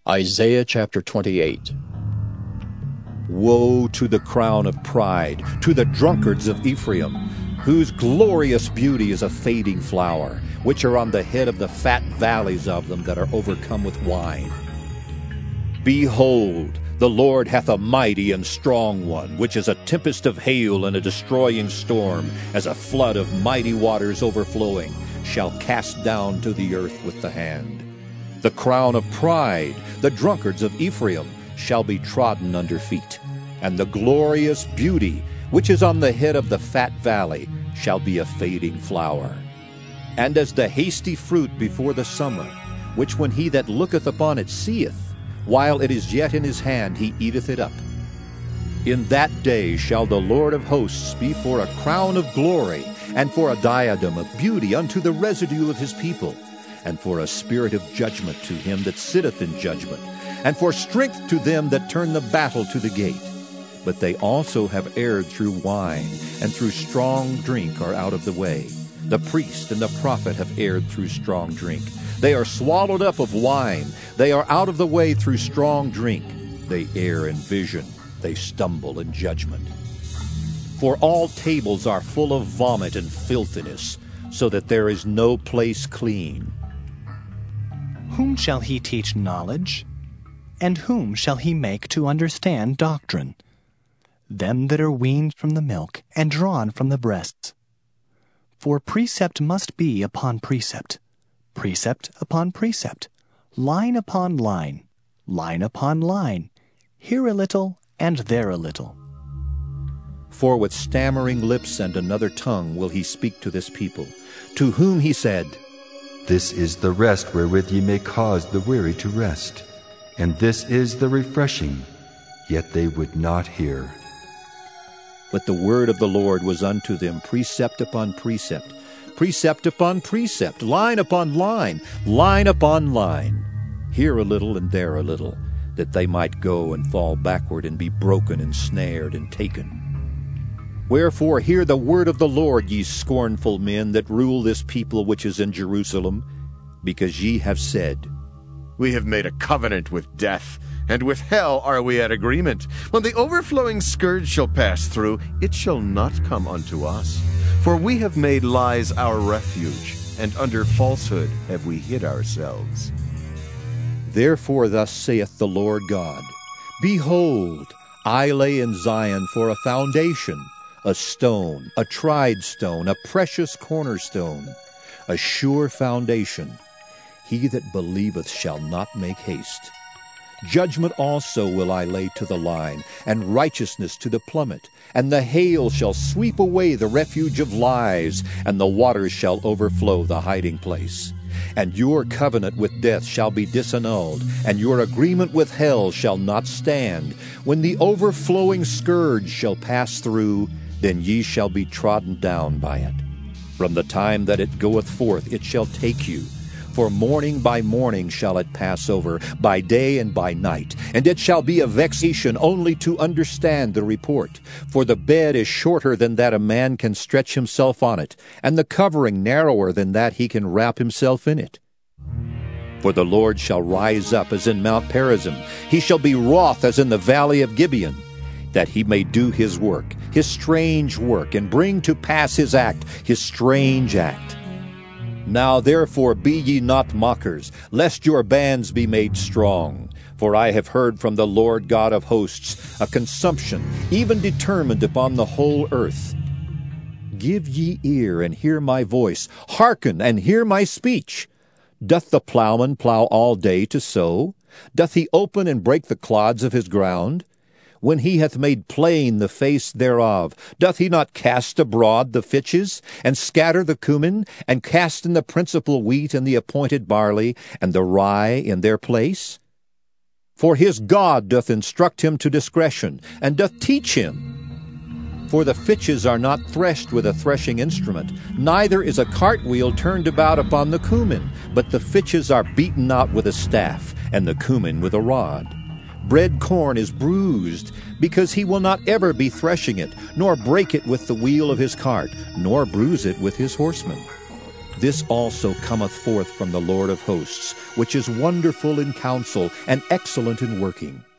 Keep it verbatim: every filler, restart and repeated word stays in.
Isaiah chapter twenty-eight. Woe to the crown of pride, to the drunkards of Ephraim, whose glorious beauty is a fading flower, which are on the head of the fat valleys of them that are overcome with wine. Behold, the Lord hath a mighty and strong one, which is a tempest of hail and a destroying storm, as a flood of mighty waters overflowing, shall cast down to the earth with the hand. The crown of pride, the drunkards of Ephraim, shall be trodden under feet, and the glorious beauty, which is on the head of the fat valley, shall be a fading flower. And as the hasty fruit before the summer, which when he that looketh upon it seeth, while it is yet in his hand he eateth it up. In that day shall the Lord of hosts be for a crown of glory, and for a diadem of beauty unto the residue of his people, and for a spirit of judgment to him that sitteth in judgment, and for strength to them that turn the battle to the gate. But they also have erred through wine, and through strong drink are out of the way. The priest and the prophet have erred through strong drink. They are swallowed up of wine. They are out of the way through strong drink. They err in vision. They stumble in judgment. For all tables are full of vomit and filthiness, so that there is no place clean. Whom shall he teach knowledge? And whom shall he make to understand doctrine? Them that are weaned from the milk, and drawn from the breasts. For precept must be upon precept, precept upon precept, line upon line, line upon line, here a little, and there a little. For with stammering lips and another tongue will he speak to this people, to whom he said, This is the rest wherewith ye may cause the weary to rest, and this is the refreshing, yet they would not hear. But the word of the Lord was unto them precept upon precept, precept upon precept, line upon line, line upon line, here a little and there a little, that they might go and fall backward and be broken and snared and taken. Wherefore hear the word of the Lord, ye scornful men that rule this people which is in Jerusalem, because ye have said, We have made a covenant with death, and with hell are we at agreement. When the overflowing scourge shall pass through, it shall not come unto us. For we have made lies our refuge, and under falsehood have we hid ourselves. Therefore thus saith the Lord God, Behold, I lay in Zion for a foundation, a stone, a tried stone, a precious cornerstone, a sure foundation. He that believeth shall not make haste. Judgment also will I lay to the line, and righteousness to the plummet. And the hail shall sweep away the refuge of lies, and the waters shall overflow the hiding place. And your covenant with death shall be disannulled, and your agreement with hell shall not stand. When the overflowing scourge shall pass through, then ye shall be trodden down by it. From the time that it goeth forth it shall take you. For morning by morning shall it pass over, by day and by night. And it shall be a vexation only to understand the report. For the bed is shorter than that a man can stretch himself on it, and the covering narrower than that he can wrap himself in it. For the Lord shall rise up as in Mount Perazim. He shall be wroth as in the valley of Gibeon, that he may do his work, his strange work, and bring to pass his act, his strange act. Now therefore be ye not mockers, lest your bands be made strong. For I have heard from the Lord God of hosts a consumption, even determined upon the whole earth. Give ye ear, and hear my voice. Hearken, and hear my speech. Doth the plowman plow all day to sow? Doth he open and break the clods of his ground? When he hath made plain the face thereof, doth he not cast abroad the fitches, and scatter the cumin, and cast in the principal wheat and the appointed barley, and the rye in their place? For his God doth instruct him to discretion, and doth teach him. For the fitches are not threshed with a threshing instrument, neither is a cartwheel turned about upon the cumin, but the fitches are beaten out with a staff, and the cumin with a rod. Bread corn is bruised, because he will not ever be threshing it, nor break it with the wheel of his cart, nor bruise it with his horsemen. This also cometh forth from the Lord of hosts, which is wonderful in counsel and excellent in working.